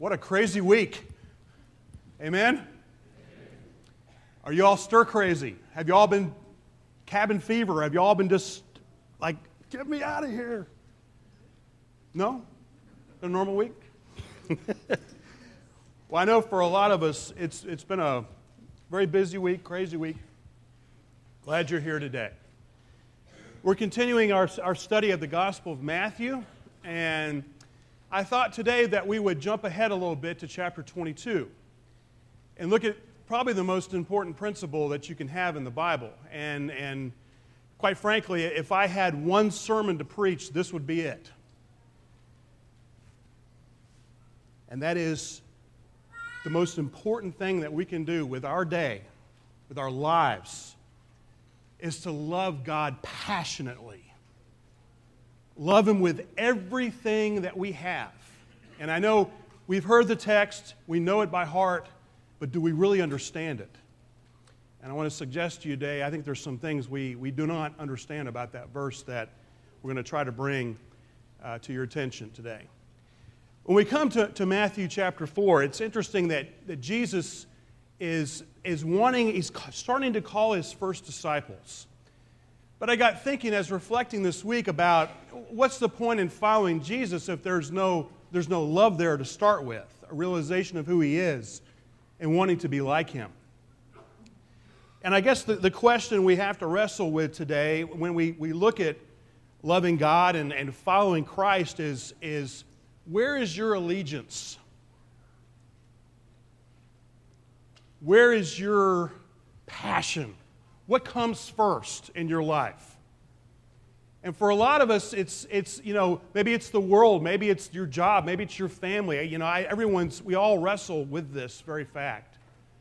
What a crazy week. Amen? Are you all stir crazy? Have you all been cabin fever? Have you all been just like, get me out of here? No? A normal week? Well, I know for a lot of us, it's been a very busy week, crazy week. Glad you're here today. We're continuing our study of the Gospel of Matthew, and I thought today that we would jump ahead a little bit to chapter 22 and look at probably the most important principle that you can have in the Bible. And quite frankly, if I had one sermon to preach, this would be it. And that is the most important thing that we can do with our day, with our lives, is to love God passionately. Love Him with everything that we have. And I know we've heard the text, we know it by heart, but do we really understand it? And I want to suggest to you today, I think there's some things we do not understand about that verse that we're going to try to bring to your attention today. When we come to Matthew chapter 4, it's interesting that Jesus he's starting to call his first disciples. But I got thinking as reflecting this week about what's the point in following Jesus if there's no love there to start with, a realization of who He is and wanting to be like Him. And I guess the question we have to wrestle with today when we look at loving God and following Christ is where is your allegiance? Where is your passion? What comes first in your life? And for a lot of us, it's maybe it's the world, maybe it's your job, maybe it's your family. We all wrestle with this very fact.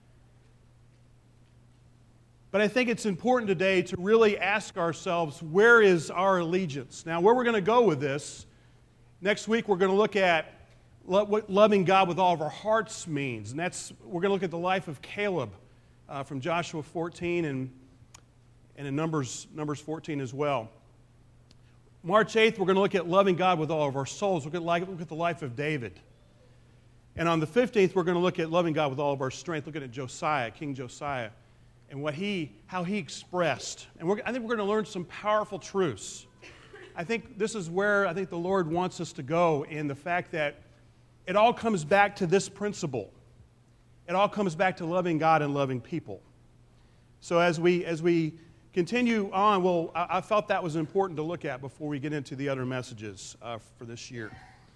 But I think it's important today to really ask ourselves, where is our allegiance? Now, where we're going to go with this, next week we're going to look at what loving God with all of our hearts means. And we're going to look at the life of Caleb from Joshua 14 and in Numbers 14 as well. March 8th, we're going to look at loving God with all of our souls. We're going to look at the life of David. And on the 15th, we're going to look at loving God with all of our strength, looking at Josiah, King Josiah, and how he expressed. And I think we're going to learn some powerful truths. I think this is where I think the Lord wants us to go in the fact that it all comes back to this principle. It all comes back to loving God and loving people. So as we continue on, I felt that was important to look at before we get into the other messages for this year.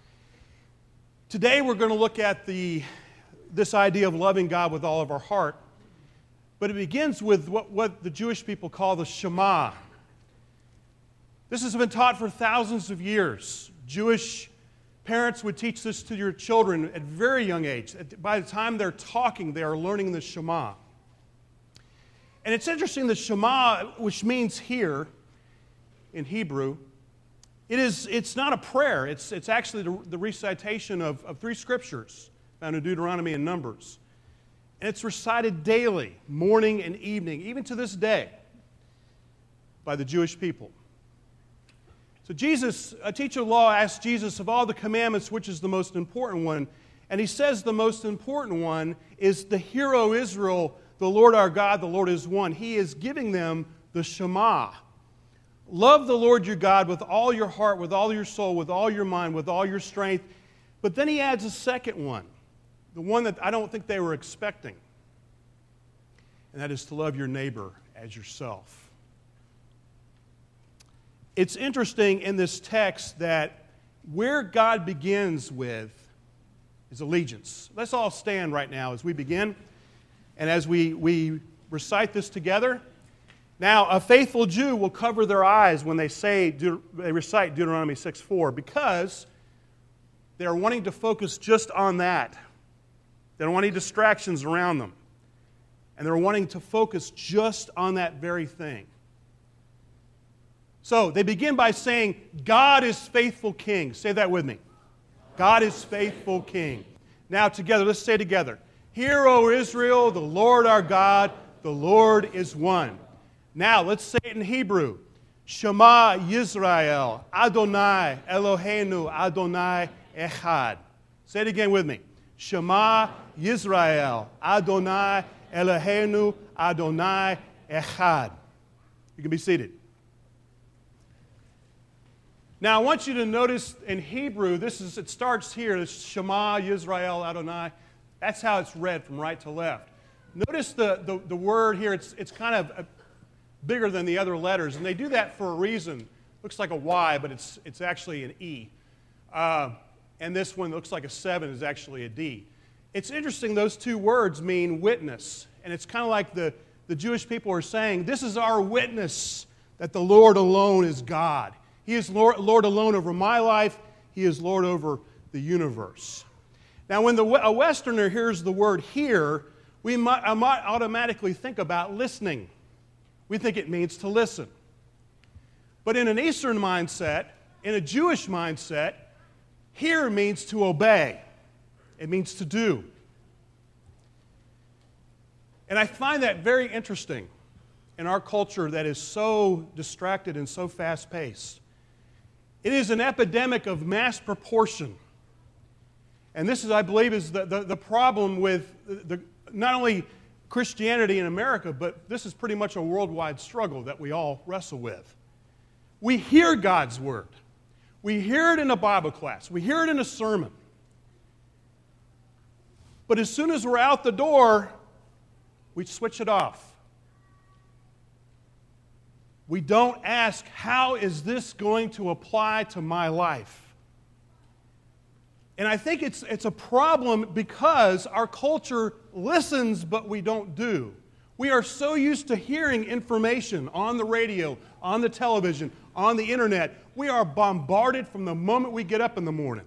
Today we're going to look at this idea of loving God with all of our heart, but it begins with what the Jewish people call the Shema. This has been taught for thousands of years. Jewish parents would teach this to your children at a very young age. By the time they're talking, they are learning the Shema. And it's interesting, the Shema, which means hear in Hebrew, it's not a prayer. It's actually the recitation of three scriptures found in Deuteronomy and Numbers. And it's recited daily, morning and evening, even to this day, by the Jewish people. So a teacher of law asked Jesus, of all the commandments, which is the most important one? And he says the most important one is the Hear, O Israel, the Lord our God, the Lord is one. He is giving them the Shema. Love the Lord your God with all your heart, with all your soul, with all your mind, with all your strength. But then he adds a second one, the one that I don't think they were expecting. And that is to love your neighbor as yourself. It's interesting in this text that where God begins with is allegiance. Let's all stand right now as we begin. And as we recite this together. Now, a faithful Jew will cover their eyes when they recite Deuteronomy 6:4 because they are wanting to focus just on that. They don't want any distractions around them. And they're wanting to focus just on that very thing. So, they begin by saying, God is faithful King. Say that with me. God is faithful King. Now, together, let's say together. Hear, O Israel, the Lord our God, the Lord is one. Now, let's say it in Hebrew. Shema Yisrael, Adonai Eloheinu, Adonai Echad. Say it again with me. Shema Yisrael, Adonai Eloheinu, Adonai Echad. You can be seated. Now, I want you to notice in Hebrew, it starts here, this Shema Yisrael, Adonai. That's how it's read from right to left. Notice the word here, it's kind of bigger than the other letters, and they do that for a reason. Looks like a Y, but it's actually an E. And this one looks like a 7 is actually a D. It's interesting, those two words mean witness. And it's kind of like the Jewish people are saying, this is our witness that the Lord alone is God. He is Lord alone over my life. He is Lord over the universe. Now, when a Westerner hears the word hear, I might automatically think about listening. We think it means to listen. But in an Eastern mindset, in a Jewish mindset, hear means to obey. It means to do. And I find that very interesting in our culture that is so distracted and so fast-paced. It is an epidemic of mass proportion. And this is, I believe, is the problem with not only Christianity in America, but this is pretty much a worldwide struggle that we all wrestle with. We hear God's word. We hear it in a Bible class. We hear it in a sermon. But as soon as we're out the door, we switch it off. We don't ask, how is this going to apply to my life? And I think it's a problem because our culture listens, but we don't do. We are so used to hearing information on the radio, on the television, on the internet. We are bombarded from the moment we get up in the morning.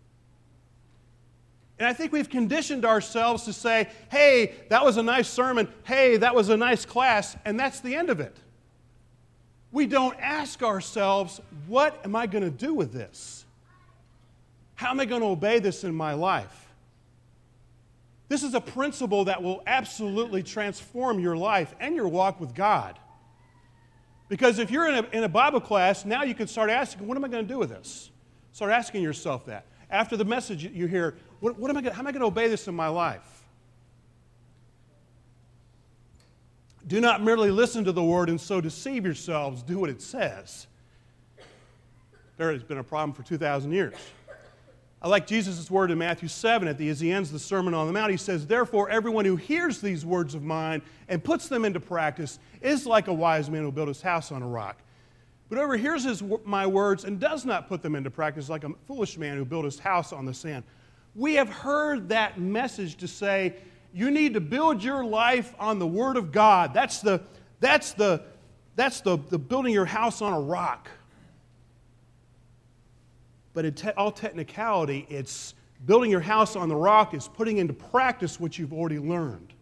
And I think we've conditioned ourselves to say, hey, that was a nice sermon. Hey, that was a nice class. And that's the end of it. We don't ask ourselves, what am I going to do with this? How am I going to obey this in my life? This is a principle that will absolutely transform your life and your walk with God. Because if you're in a Bible class, now you can start asking, what am I going to do with this? Start asking yourself that. After the message you hear, how am I going to obey this in my life? Do not merely listen to the word and so deceive yourselves. Do what it says. There has been a problem for 2,000 years. I like Jesus' word in Matthew 7 as he ends the Sermon on the Mount. He says, therefore, everyone who hears these words of mine and puts them into practice is like a wise man who built his house on a rock. But whoever hears my words and does not put them into practice is like a foolish man who built his house on the sand. We have heard that message to say, you need to build your life on the Word of God. That's the building your house on a rock. But in all technicality, it's building your house on the rock is putting into practice what you've already learned.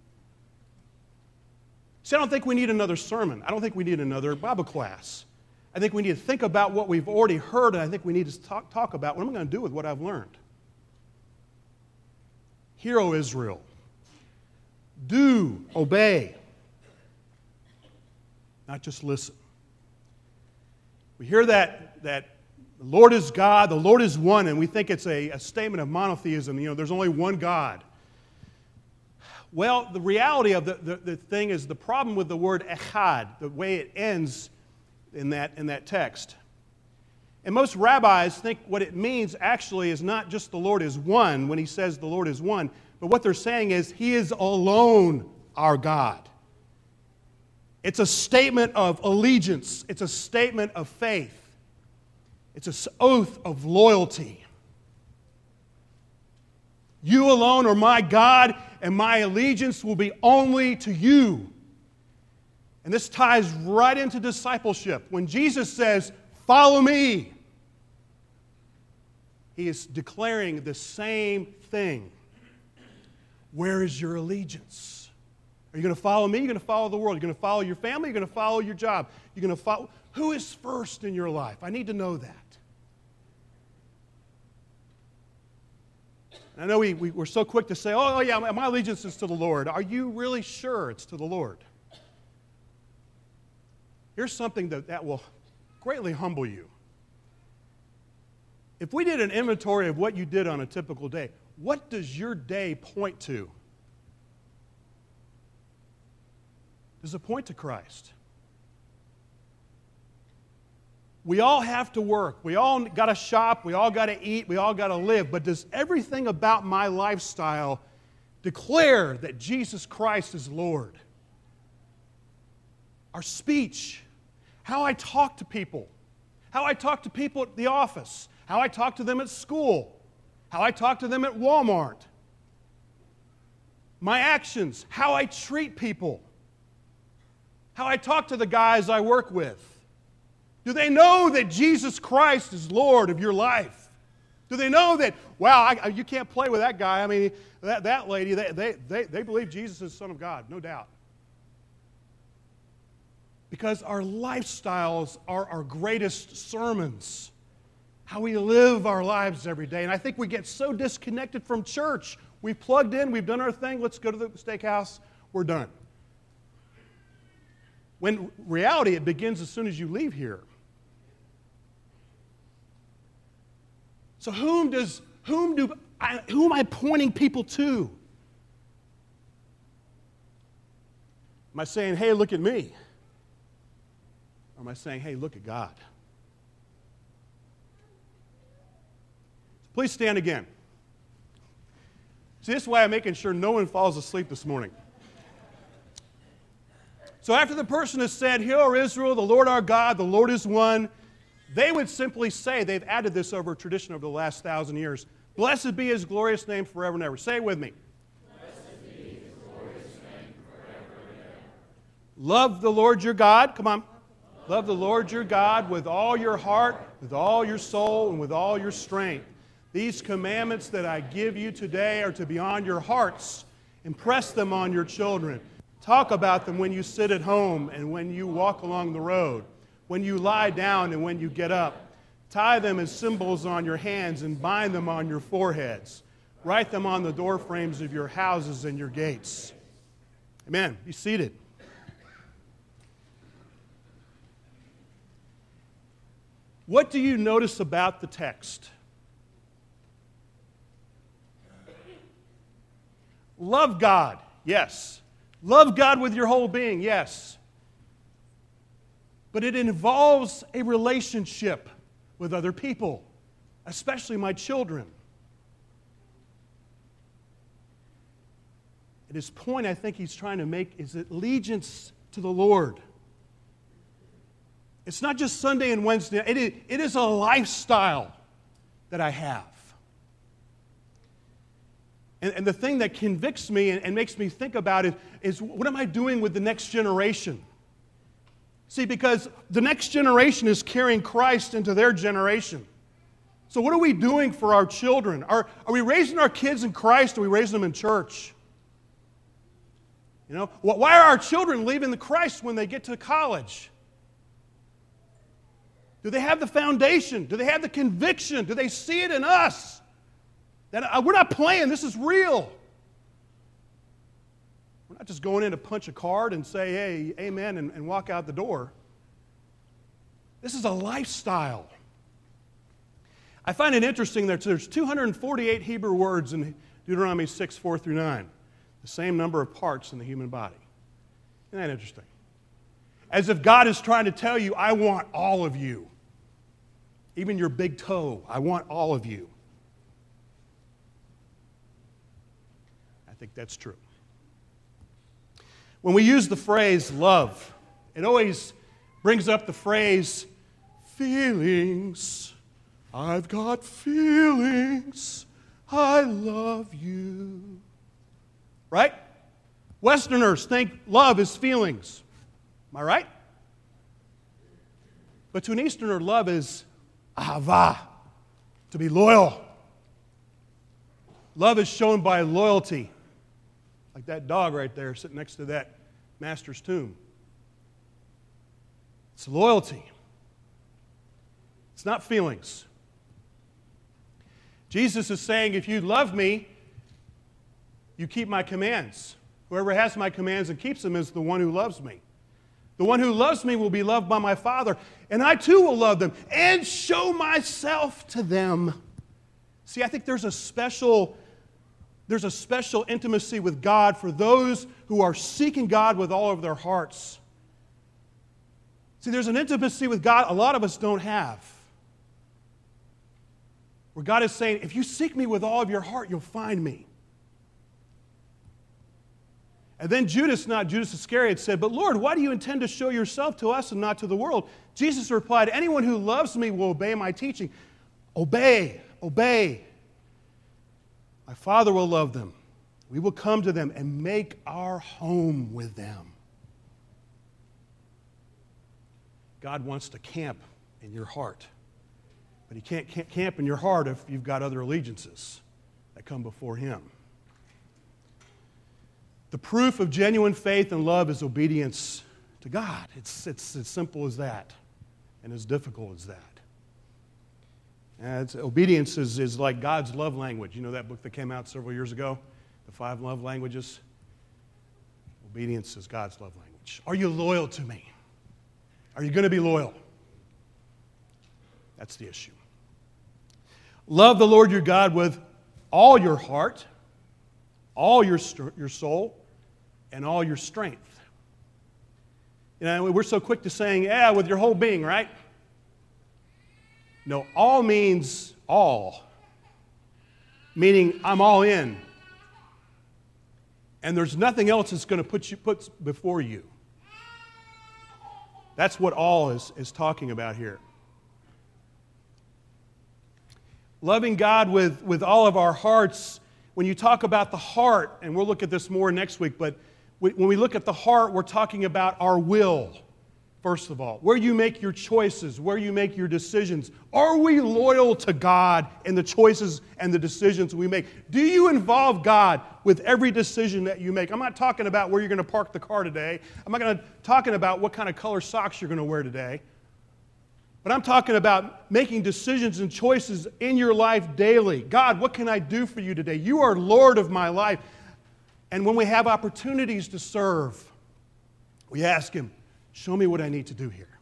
See, I don't think we need another sermon. I don't think we need another Bible class. I think we need to think about what we've already heard, and I think we need to talk about what am I going to do with what I've learned. Hear, O Israel. Do, obey. Not just listen. We hear that the Lord is God, the Lord is one, and we think it's a statement of monotheism. There's only one God. Well, the reality of the thing is the problem with the word echad, the way it ends in that text. And most rabbis think what it means actually is not just the Lord is one when he says the Lord is one, but what they're saying is he is alone our God. It's a statement of allegiance. It's a statement of faith. It's an oath of loyalty. You alone are my God, and my allegiance will be only to you. And this ties right into discipleship. When Jesus says, follow me, he is declaring the same thing. Where is your allegiance? Are you going to follow me? You're going to follow the world. You're going to follow your family. You're going to follow your job. You're going to follow. Who is first in your life? I need to know that. I know we're so quick to say, oh yeah, my allegiance is to the Lord. Are you really sure it's to the Lord? Here's something that will greatly humble you. If we did an inventory of what you did on a typical day, what does your day point to? Does it point to Christ? We all have to work. We all got to shop. We all got to eat. We all got to live. But does everything about my lifestyle declare that Jesus Christ is Lord? Our speech, how I talk to people, how I talk to people at the office, how I talk to them at school, how I talk to them at Walmart, my actions, how I treat people, how I talk to the guys I work with. Do they know that Jesus Christ is Lord of your life? Do they know that, wow, you can't play with that guy. I mean, that lady, they believe Jesus is the Son of God, no doubt. Because our lifestyles are our greatest sermons, how we live our lives every day. And I think we get so disconnected from church. We've plugged in, we've done our thing, let's go to the steakhouse, we're done. When reality, it begins as soon as you leave here. So who am I pointing people to? Am I saying, hey, look at me? Or am I saying, hey, look at God? Please stand again. See, this way I'm making sure no one falls asleep this morning. So after the person has said, Hear, Israel, the Lord our God, the Lord is one, they would simply say, they've added this over a tradition over the last 1,000 years, blessed be his glorious name forever and ever. Say it with me. Blessed be his glorious name forever and ever. Love the Lord your God. Come on. Love the Lord your God with all your heart, with all your soul, and with all your strength. These commandments that I give you today are to be on your hearts. Impress them on your children. Talk about them when you sit at home and when you walk along the road, when you lie down and when you get up. Tie them as symbols on your hands and bind them on your foreheads. Write them on the door frames of your houses and your gates. Amen. Be seated. What do you notice about the text? Love God, yes. Love God with your whole being, yes. But it involves a relationship with other people, especially my children. And his point, I think he's trying to make, is allegiance to the Lord. It's not just Sunday and Wednesday. It is a lifestyle that I have. And the thing that convicts me and makes me think about it is, what am I doing with the next generation? See, because the next generation is carrying Christ into their generation. So what are we doing for our children? Are we raising our kids in Christ, or are we raising them in church? You know, why are our children leaving the Christ when they get to college? Do they have the foundation? Do they have the conviction? Do they see it in us? That we're not playing, this is real. We're not just going in to punch a card and say, hey, amen, and walk out the door. This is a lifestyle. I find it interesting that there's 248 Hebrew words in Deuteronomy 6, 4 through 9. The same number of parts in the human body. Isn't that interesting? As if God is trying to tell you, I want all of you. Even your big toe, I want all of you. I think that's true. When we use the phrase love, it always brings up the phrase feelings. I've got feelings. I love you. Right? Westerners think love is feelings. Am I right? But to an Easterner, love is ahava, to be loyal. Love is shown by loyalty. Like that dog right there sitting next to that master's tomb. It's loyalty. It's not feelings. Jesus is saying, if you love me, you keep my commands. Whoever has my commands and keeps them is the one who loves me. The one who loves me will be loved by my Father, and I too will love them and show myself to them. See, I think there's a special intimacy with God for those who are seeking God with all of their hearts. See, there's an intimacy with God a lot of us don't have. Where God is saying, if you seek me with all of your heart, you'll find me. And then Judas Iscariot said, but Lord, why do you intend to show yourself to us and not to the world? Jesus replied, anyone who loves me will obey my teaching. Obey. My Father will love them. We will come to them and make our home with them. God wants to camp in your heart. But He can't camp in your heart if you've got other allegiances that come before Him. The proof of genuine faith and love is obedience to God. It's as simple as that and as difficult as that. Obedience is like God's love language. You know that book that came out several years ago? The 5 love languages? Obedience is God's love language. Are you loyal to me? Are you going to be loyal? That's the issue. Love the Lord your God with all your heart, all your soul, and all your strength. You know, we're so quick to saying, yeah, with your whole being, right? No, all means all, meaning I'm all in. And there's nothing else that's going to put before you. That's what all is talking about here. Loving God with all of our hearts, when you talk about the heart, and we'll look at this more next week, but when we look at the heart, we're talking about our will, first of all. Where you make your choices, where you make your decisions. Are we loyal to God in the choices and the decisions we make? Do you involve God with every decision that you make? I'm not talking about where you're going to park the car today. I'm not talking about what kind of color socks you're going to wear today. But I'm talking about making decisions and choices in your life daily. God, what can I do for you today? You are Lord of my life. And when we have opportunities to serve, we ask Him, show me what I need to do here.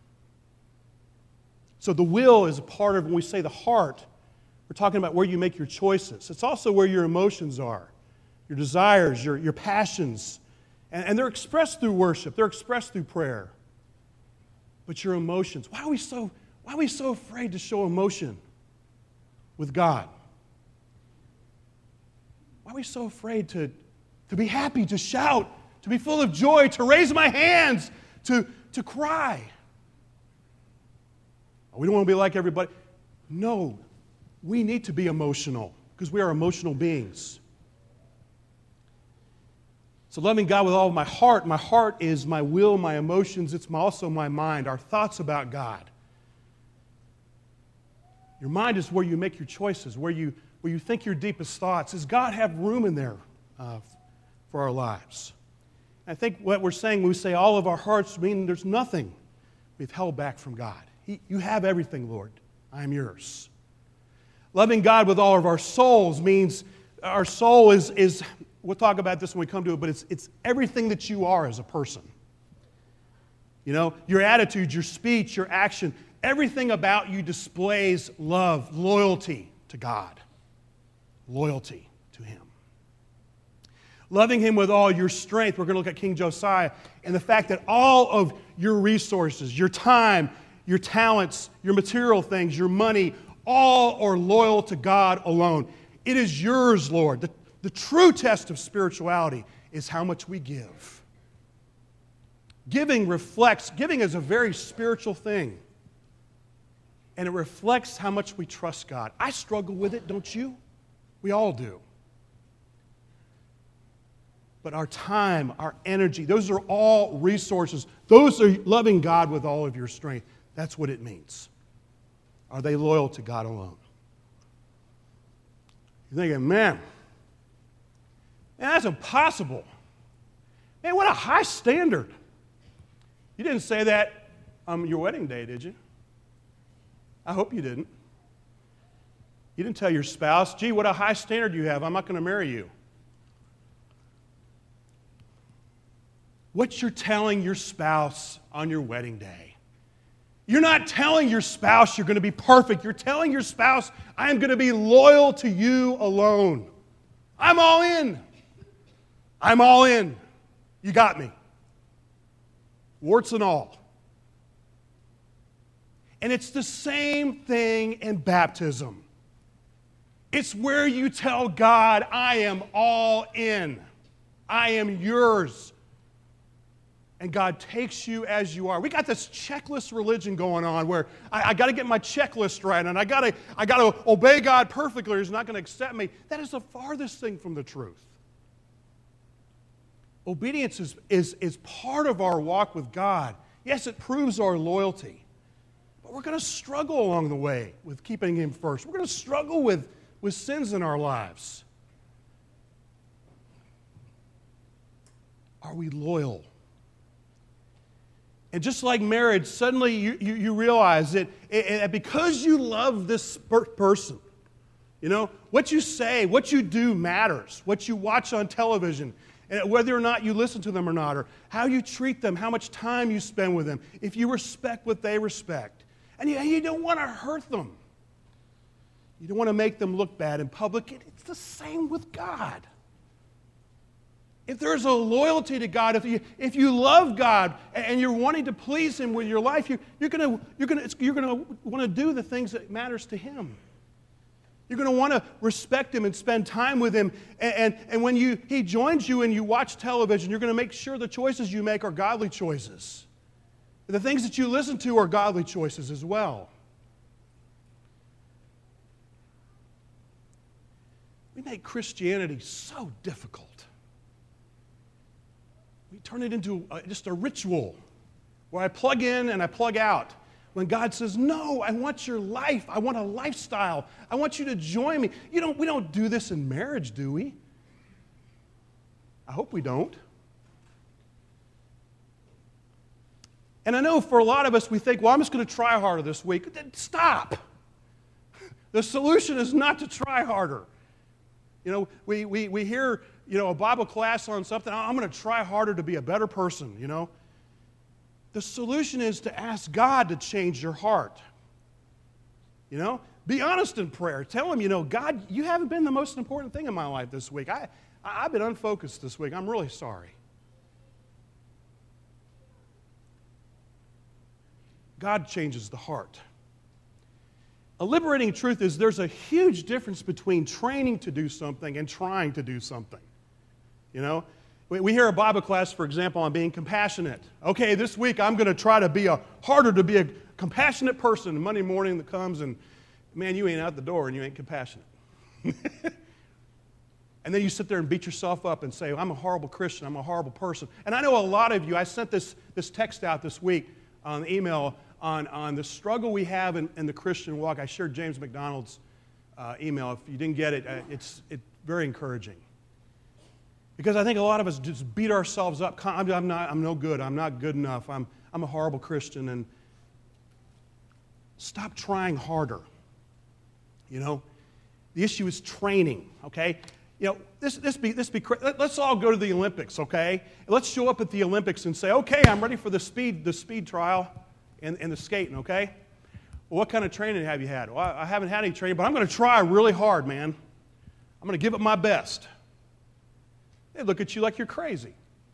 So the will is a part of, when we say the heart, we're talking about where you make your choices. It's also where your emotions are, your desires, your passions. And they're expressed through worship. They're expressed through prayer. But your emotions, why are we so afraid to show emotion with God? Why are we so afraid to be happy, to shout, to be full of joy, to raise my hands, to cry? We don't want to be like everybody. No, we need to be emotional because we are emotional beings. So loving God with all of my heart is my will, my emotions, it's also my mind, our thoughts about God. Your mind is where you make your choices, where you think your deepest thoughts. Does God have room in there for our lives? I think what we're saying when we say all of our hearts mean there's nothing we've held back from God. You have everything, Lord. I am yours. Loving God with all of our souls means our soul is we'll talk about this when we come to it, but it's everything that you are as a person. You know, your attitude, your speech, your action, everything about you displays love, loyalty to God. Loyalty to Him. Loving Him with all your strength. We're going to look at King Josiah and the fact that all of your resources, your time, your talents, your material things, your money, all are loyal to God alone. It is yours, Lord. The true test of spirituality is how much we give. Giving is a very spiritual thing. And it reflects how much we trust God. I struggle with it, don't you? We all do. But our time, our energy, those are all resources. Those are loving God with all of your strength. That's what it means. Are they loyal to God alone? You're thinking, man, that's impossible. Man, what a high standard. You didn't say that on your wedding day, did you? I hope you didn't. You didn't tell your spouse, gee, what a high standard you have. I'm not going to marry you. what you're telling your spouse on your wedding day. You're not telling your spouse you're going to be perfect. You're telling your spouse, I am going to be loyal to you alone. I'm all in. I'm all in. You got me. Warts and all. And it's the same thing in baptism. It's where you tell God, I am all in. I am yours. And God takes you as you are. We got this checklist religion going on where I got to get my checklist right and I got to obey God perfectly or He's not going to accept me. That is the farthest thing from the truth. Obedience is part of our walk with God. Yes, it proves our loyalty. But we're going to struggle along the way with keeping Him first. We're going to struggle with sins in our lives. Are we loyal? And just like marriage, suddenly you realize that because you love this person, you know, what you say, what you do matters. What you watch on television, and whether or not you listen to them or not, or how you treat them, how much time you spend with them, if you respect what they respect. And you don't want to hurt them. You don't want to make them look bad in public. It's the same with God. If there's a loyalty to God, if you love God and you're wanting to please Him with your life, you're going to want to do the things that matters to Him. You're going to want to respect Him and spend time with Him. And when He joins you and you watch television, you're going to make sure the choices you make are godly choices. The things that you listen to are godly choices as well. We make Christianity so difficult. We turn it into just a ritual where I plug in and I plug out. When God says, no, I want your life. I want a lifestyle. I want you to join me. We don't do this in marriage, do we? I hope we don't. And I know for a lot of us, we think, well, I'm just going to try harder this week. Stop. The solution is not to try harder. You know, we hear, a Bible class on something. I'm going to try harder to be a better person, The solution is to ask God to change your heart. Be honest in prayer. Tell Him, God, you haven't been the most important thing in my life this week. I've been unfocused this week. I'm really sorry. God changes the heart. A liberating truth is there's a huge difference between training to do something and trying to do something. We hear a Bible class, for example, on being compassionate. Okay, this week I'm going to try to be harder to be a compassionate person. And Monday morning that comes and, man, you ain't out the door and you ain't compassionate. And then you sit there and beat yourself up and say, I'm a horrible Christian, I'm a horrible person. And I know a lot of you, I sent this text out this week on email on the struggle we have in the Christian walk. I shared James McDonald's email. If you didn't get it, it's very encouraging. Because I think a lot of us just beat ourselves up. I'm no good. I'm not good enough. I'm a horrible Christian. And stop trying harder. The issue is training. Okay. Let's all go to the Olympics. Okay. Let's show up at the Olympics and say, okay, I'm ready for the speed trial and the skating. Okay. Well, what kind of training have you had? Well, I haven't had any training, but I'm going to try really hard, man. I'm going to give it my best. They look at you like you're crazy.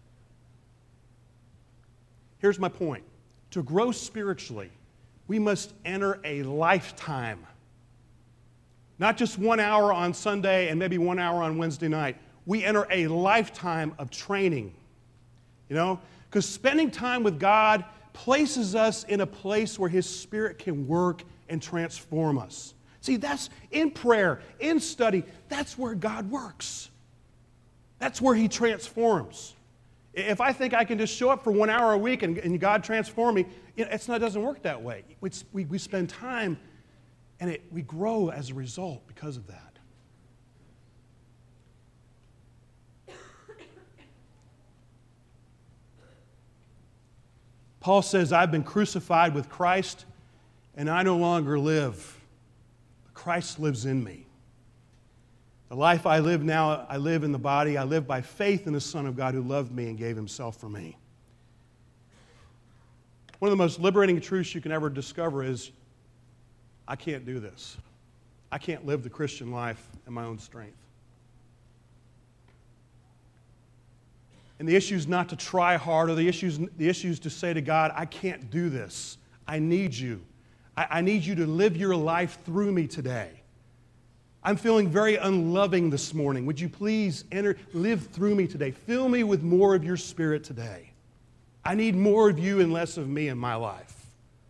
Here's my point. To grow spiritually, we must enter a lifetime. Not just 1 hour on Sunday and maybe 1 hour on Wednesday night. We enter a lifetime of training. Because spending time with God places us in a place where His Spirit can work and transform us. See, that's in prayer, in study, that's where God works. That's where He transforms. If I think I can just show up for 1 hour a week and God transform me, it doesn't work that way. We spend time and we grow as a result because of that. Paul says, I've been crucified with Christ and I no longer live. Christ lives in me. The life I live now, I live in the body. I live by faith in the Son of God who loved me and gave Himself for me. One of the most liberating truths you can ever discover is, I can't do this. I can't live the Christian life in my own strength. And the issue is not to try hard, or the issue is to say to God, I can't do this. I need you. I need you to live your life through me today. I'm feeling very unloving this morning. Would you please live through me today? Fill me with more of your Spirit today. I need more of you and less of me in my life.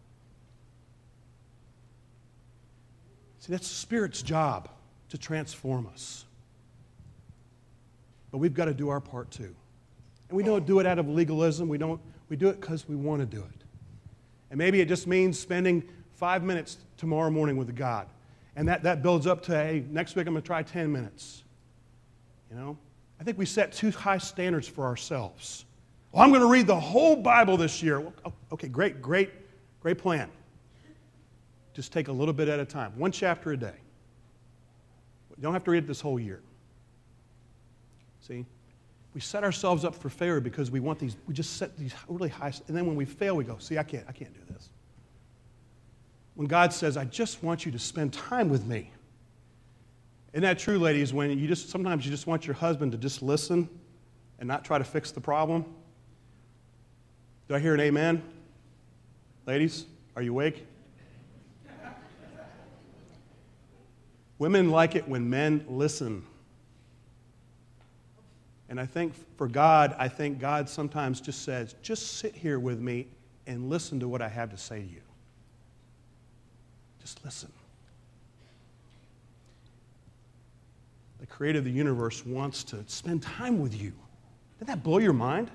See, that's the Spirit's job, to transform us. But we've got to do our part too. And we don't do it out of legalism. We do it because we want to do it. And maybe it just means spending 5 minutes tomorrow morning with God. And that builds up to, hey, next week I'm going to try 10 minutes. You know? I think we set too high standards for ourselves. Well, I'm going to read the whole Bible this year. Well, okay, great plan. Just take a little bit at a time. 1 chapter a day. You don't have to read it this whole year. See? We set ourselves up for failure because we just set these really high, and then when we fail, we go, see, I can't do this. When God says, I just want you to spend time with me. Isn't that true, ladies, when sometimes you just want your husband to just listen and not try to fix the problem? Do I hear an amen? Ladies, are you awake? Women like it when men listen. And I think for God, God sometimes just says, just sit here with me and listen to what I have to say to you. Just listen. The creator of the universe wants to spend time with you. Did that blow your mind?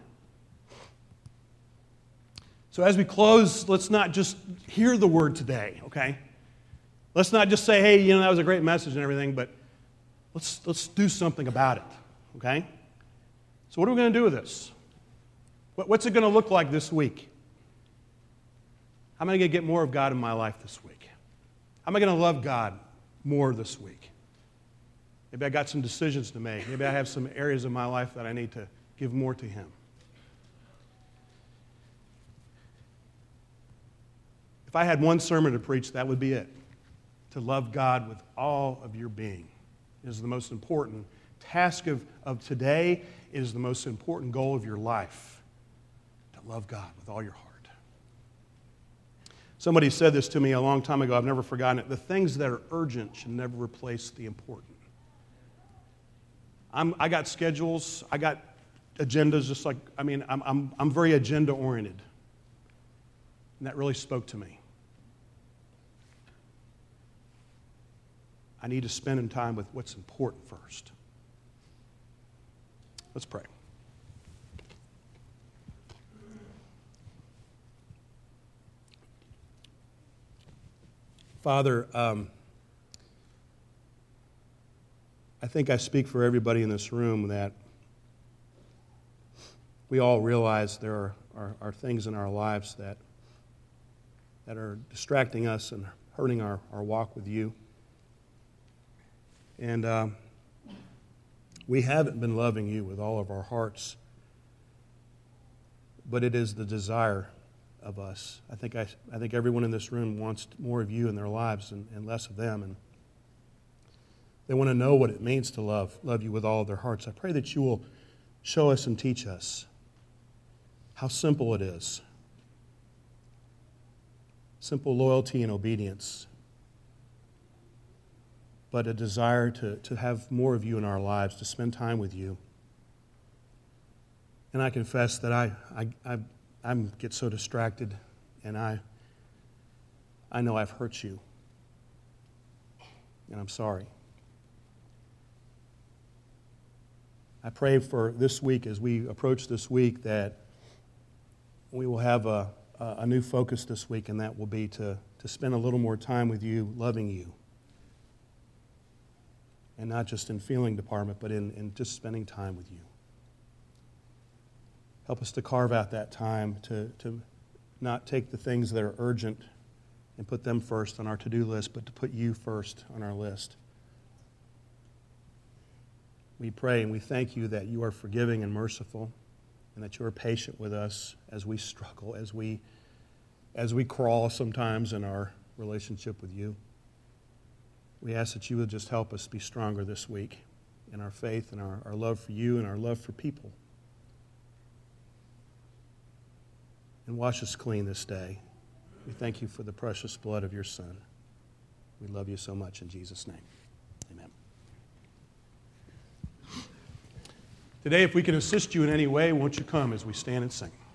So as we close, let's not just hear the word today, okay? Let's not just say, hey, that was a great message and everything, but let's do something about it, okay? So what are we going to do with this? What's it going to look like this week? How am I going to get more of God in my life this week? How am I going to love God more this week? Maybe I got some decisions to make. Maybe I have some areas of my life that I need to give more to Him. If I had one sermon to preach, that would be it. To love God with all of your being is the most important task of today. It is the most important goal of your life. To love God with all your heart. Somebody said this to me a long time ago. I've never forgotten it. The things that are urgent should never replace the important. I got schedules. I got agendas. Just like I'm very agenda oriented, and that really spoke to me. I need to spend time with what's important first. Let's pray. Father, I think I speak for everybody in this room that we all realize there are things in our lives that are distracting us and hurting our walk with you. And we haven't been loving you with all of our hearts, but it is the desire of us. I think everyone in this room wants more of you in their lives and less of them, and they want to know what it means to love you with all of their hearts. I pray that you will show us and teach us how simple it is. Simple loyalty and obedience, but a desire to have more of you in our lives, to spend time with you. And I confess that I get so distracted, and I know I've hurt you, and I'm sorry. I pray for this week, as we approach this week, that we will have a new focus this week, and that will be to spend a little more time with you, loving you. And not just in feeling department, but in just spending time with you. Help us to carve out that time to not take the things that are urgent and put them first on our to-do list, but to put you first on our list. We pray and we thank you that you are forgiving and merciful, and that you are patient with us as we struggle, as we as we crawl sometimes in our relationship with you. We ask that you would just help us be stronger this week in our faith and our love for you and our love for people. And wash us clean this day. We thank you for the precious blood of your Son. We love you so much in Jesus' name. Amen. Today, if we can assist you in any way, won't you come as we stand and sing?